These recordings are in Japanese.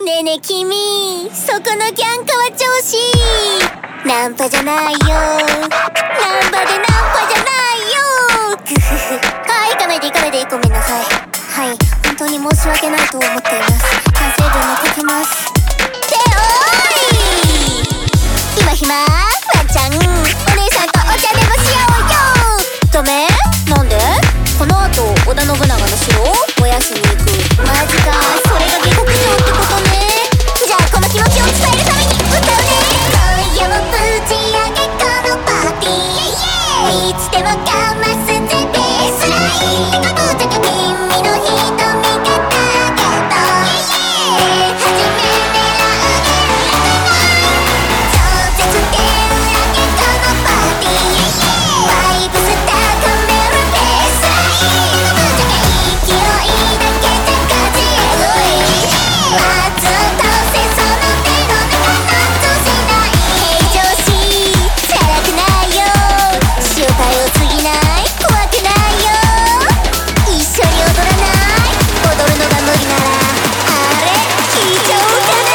ねえねえ君、そこのキャンカは調子ナンパじゃないよ、ナンパでナンパじゃないよ。グフフ。はい、行かないでごめんなさい。はい、本当に申し訳ないと思っています。反省文も書きます。っておーい、今暇？ワンちゃん、お姉さんとお茶でもしようよ。ダメ？なんで？この後織田信長の城燃やしに行く。マジか、それが下克上ってことね。じゃあこの気持ちを伝えるために歌うね。今夜もぶち上げこのパーティー、いつでもかますぜベースライン。てかぶっちゃけ君の瞳がターゲット、初め狙うゲーム超絶手上げこのパーティー、バイブス高めるベースライン。ぶっちゃけ勢いだけじゃ勝ちえぐい、まず倒せその手の中の通しない平常心。チャラくないよ、正体を継ぎない、怖くないよ。一緒に踊らない？踊るのが無理ならあれ聞いちゃおうかな。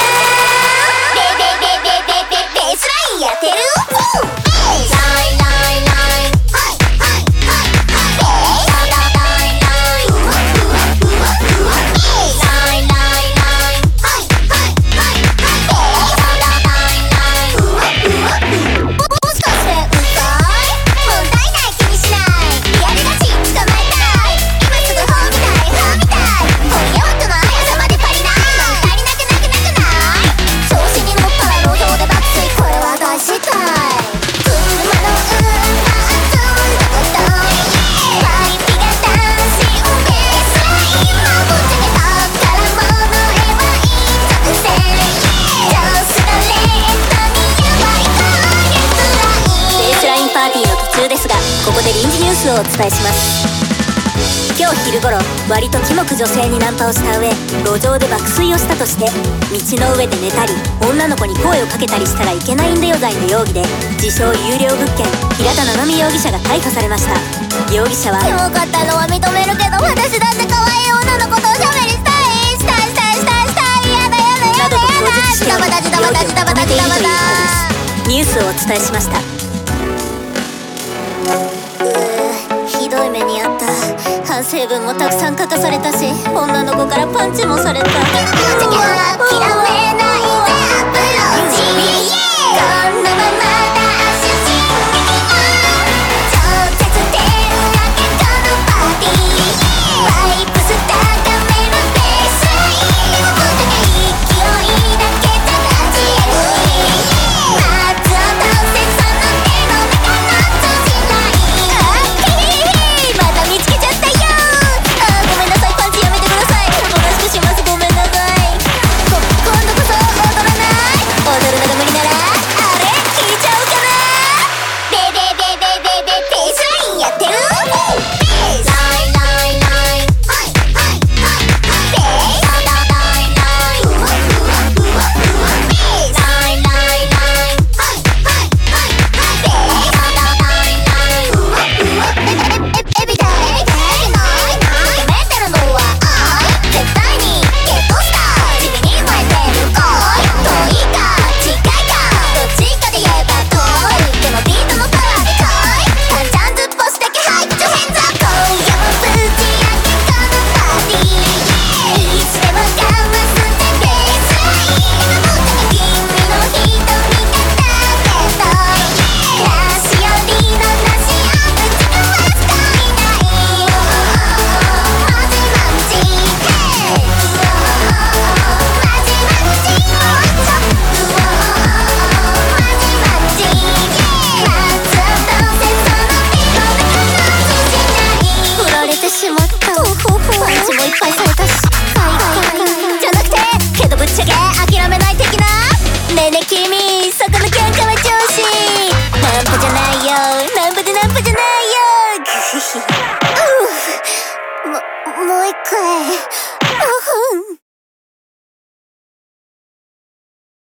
ベースラインやってる？ラインラインライン、はいはいはいはい、ラインラインライン、うわうわうわうわ、ラインラインライン、はいはいはいはい、ラインラインライン、うわうわうわ。もしかしてうざい？問題ない、気にしない。リアルガチ捕まえたい。今すぐ本みたい本みたい。今夜はこの速さまで足りない。足りなくない。調子に乗ったら路上で爆睡、これは大失態。車の運搬積んだこと、パイピが男子をベースライン。もうぶっちゃけとから物へはいい直線。上手がレートに弱いベースラインパーティーの途中ですが、ここで臨時ニュースをお伝えします。今日昼頃、割とキモく女性にナンパをした上、路上で爆睡をしたとして、道の上で寝たり女の子に声をかけたりしたらいけないんだよ罪の容疑で、自称有料物件平田七海容疑者が逮捕されました。容疑者は、キモかったのは認めるけど、私だって可愛い女の子とおしゃべりしたいしたいしたいしたいしたい、やだやだやだやだ、などと供述して容疑を認めているということです。ニュースをお伝えしました。ひどい目にあった。反省文もたくさん書かされたし、女の子からパンチもされた。